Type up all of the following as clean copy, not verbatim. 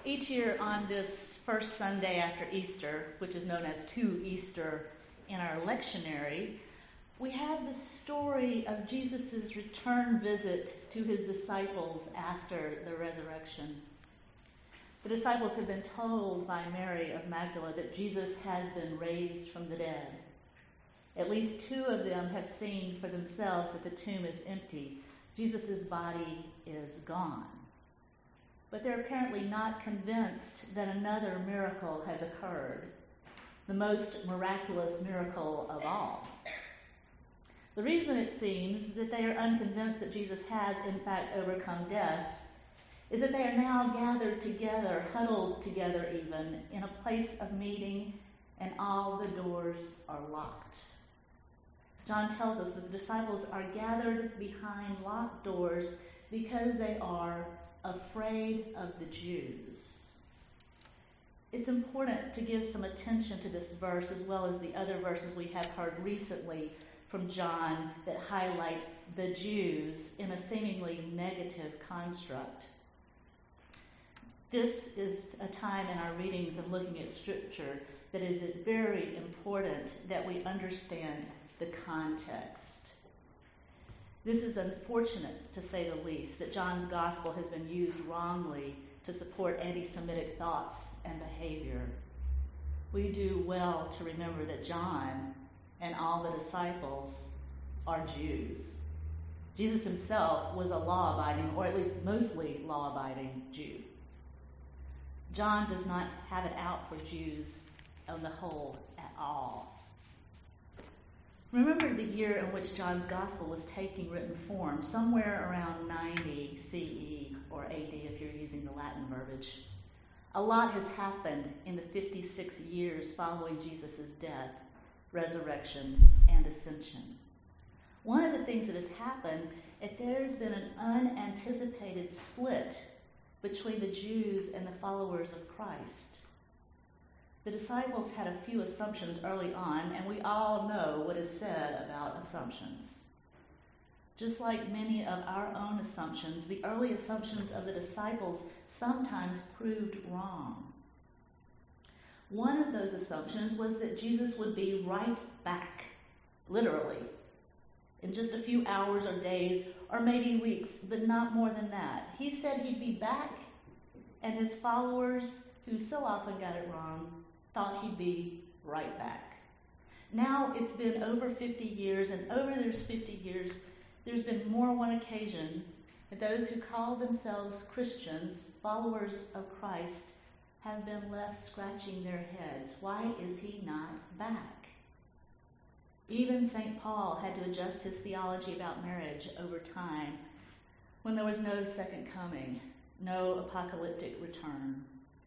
Each year on this first Sunday after Easter, which is known as To Easter in our lectionary, we have the story of Jesus' return visit to his disciples after the resurrection. The disciples have been told by Mary of Magdala that Jesus has been raised from the dead. At least two of them have seen for themselves that the tomb is empty. Jesus' body is gone. But they're apparently not convinced that another miracle has occurred, the most miraculous miracle of all. The reason it seems that they are unconvinced that Jesus has, in fact, overcome death is that they are now gathered together, huddled together even, in a place of meeting, and all the doors are locked. John tells us that the disciples are gathered behind locked doors because they are afraid of the Jews. It's important to give some attention to this verse as well as the other verses we have heard recently from John that highlight the Jews in a seemingly negative construct. This is a time in our readings and looking at Scripture that is very important that we understand the context. This is unfortunate, to say the least, that John's gospel has been used wrongly to support anti-Semitic thoughts and behavior. We do well to remember that John and all the disciples are Jews. Jesus himself was a law-abiding, or at least mostly law-abiding, Jew. John does not have it out for Jews on the whole at all. Remember the year in which John's gospel was taking written form, somewhere around 90 CE or AD if you're using the Latin verbiage. A lot has happened in the 56 years following Jesus' death, resurrection, and ascension. One of the things that has happened is there's been an unanticipated split between the Jews and the followers of Christ. The disciples had a few assumptions early on, and we all know what is said about assumptions. Just like many of our own assumptions, the early assumptions of the disciples sometimes proved wrong. One of those assumptions was that Jesus would be right back, literally, in just a few hours or days or maybe weeks, but not more than that. He said he'd be back, and his followers, who so often got it wrong, thought he'd be right back. Now it's been over 50 years, and over those 50 years, there's been more one occasion that those who call themselves Christians, followers of Christ, have been left scratching their heads. Why is he not back? Even St. Paul had to adjust his theology about marriage over time when there was no second coming, no apocalyptic return.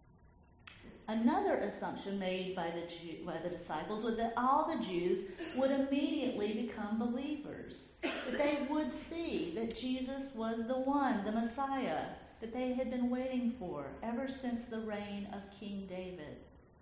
Another assumption made by the disciples was that all the Jews would immediately become believers, that they would see that Jesus was the one, the Messiah, that they had been waiting for ever since the reign of King David.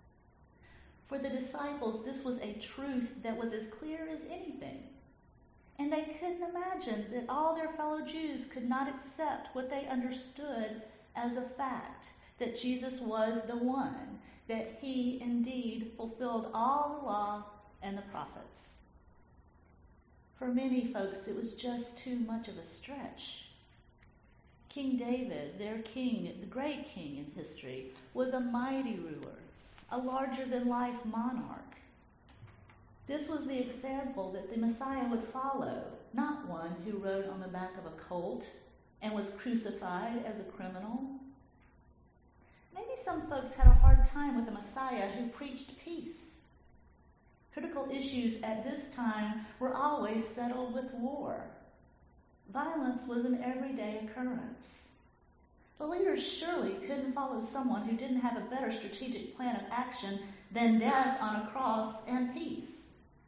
For the disciples, this was a truth that was as clear as anything. And they couldn't imagine that all their fellow Jews could not accept what they understood as a fact, that Jesus was the one, that he indeed fulfilled all the law and the prophets. For many folks, it was just too much of a stretch. King David, their king, the great king in history, was a mighty ruler, a larger-than-life monarch. This was the example that the Messiah would follow, not one who rode on the back of a colt and was crucified as a criminal. Maybe some folks had a hard time with a Messiah who preached peace. Critical issues at this time were always settled with war. Violence was an everyday occurrence. The leaders surely couldn't follow someone who didn't have a better strategic plan of action than death on a cross and peace.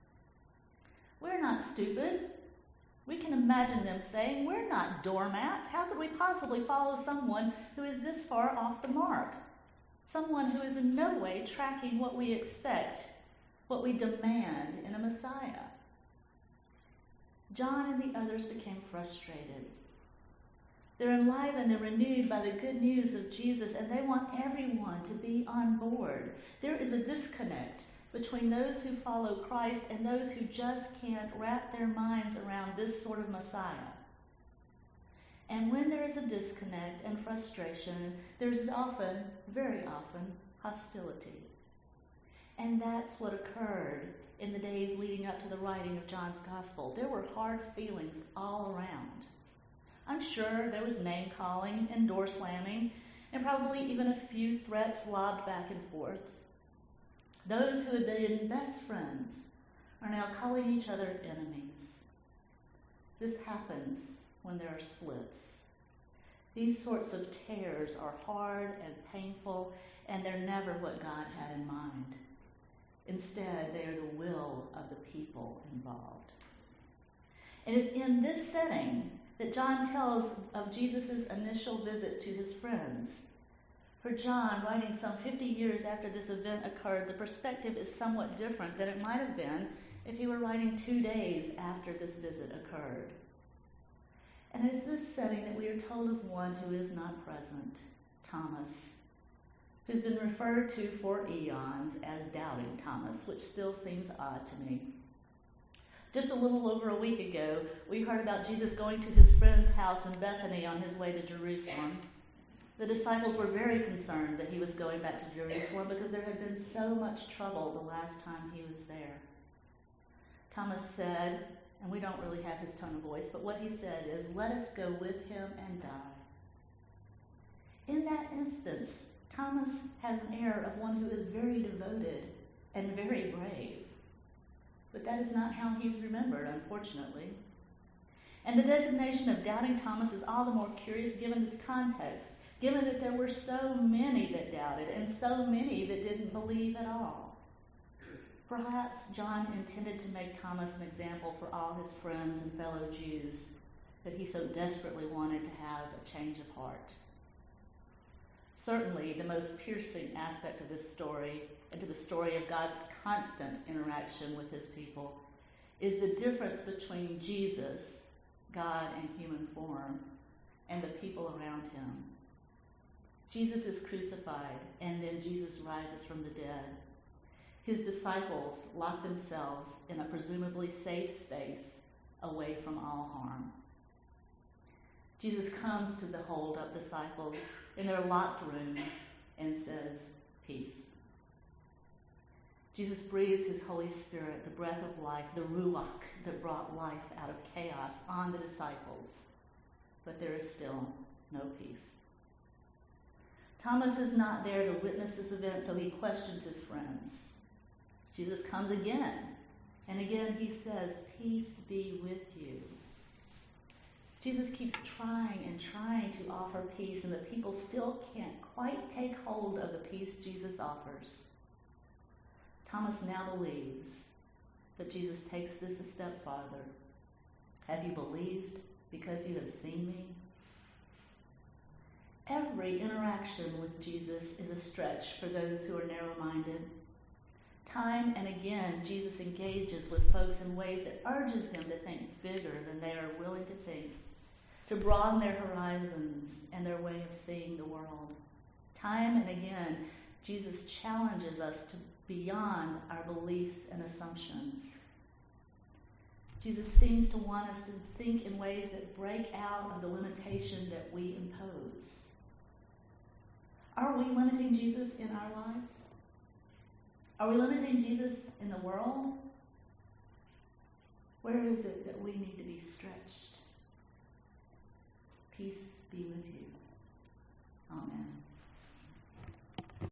We're not stupid. We can imagine them saying, we're not doormats. How could we possibly follow someone who is this far off the mark? Someone who is in no way tracking what we expect, what we demand in a Messiah. John and the others became frustrated. They're enlivened and renewed by the good news of Jesus, and they want everyone to be on board. There is a disconnect between those who follow Christ and those who just can't wrap their minds around this sort of Messiah. And when there is a disconnect and frustration, there's often, very often, hostility. And that's what occurred in the days leading up to the writing of John's Gospel. There were hard feelings all around. I'm sure there was name-calling and door-slamming, and probably even a few threats lobbed back and forth. Those who had been best friends are now calling each other enemies. This happens when there are splits. These sorts of tears are hard and painful, and they're never what God had in mind. Instead, they are the will of the people involved. It is in this setting that John tells of Jesus' initial visit to his friends. For John, writing some 50 years after this event occurred, the perspective is somewhat different than it might have been if he were writing 2 days after this visit occurred. And it is this setting that we are told of one who is not present, Thomas, who's been referred to for eons as Doubting Thomas, which still seems odd to me. Just a little over a week ago, we heard about Jesus going to his friend's house in Bethany on his way to Jerusalem. The disciples were very concerned that he was going back to Jerusalem because there had been so much trouble the last time he was there. Thomas said, and we don't really have his tone of voice, but what he said is, "Let us go with him and die." In that instance, Thomas has an air of one who is very devoted and very brave. But that is not how he's remembered, unfortunately. And the designation of Doubting Thomas is all the more curious given the context, given that there were so many that doubted and so many that didn't believe at all. Perhaps John intended to make Thomas an example for all his friends and fellow Jews that he so desperately wanted to have a change of heart. Certainly, the most piercing aspect of this story and to the story of God's constant interaction with his people is the difference between Jesus, God in human form, and the people around him. Jesus is crucified, and then Jesus rises from the dead. His disciples lock themselves in a presumably safe space away from all harm. Jesus comes to the holed-up disciples in their locked room and says, "Peace." Jesus breathes his Holy Spirit, the breath of life, the ruach that brought life out of chaos, on the disciples. But there is still no peace. Thomas is not there to witness this event, so he questions his friends. Jesus comes again, and again he says, "Peace be with you." Jesus keeps trying and trying to offer peace, and the people still can't quite take hold of the peace Jesus offers. Thomas now believes, but Jesus takes this a step farther. "Have you believed because you have seen me?" Every interaction with Jesus is a stretch for those who are narrow-minded. Time and again, Jesus engages with folks in ways that urges them to think bigger than they are willing to think, to broaden their horizons and their way of seeing the world. Time and again, Jesus challenges us to beyond our beliefs and assumptions. Jesus seems to want us to think in ways that break out of the limitation that we impose. Are we limiting Jesus in our lives? Are we limiting Jesus in the world? Where is it that we need to be stretched? Peace be with you.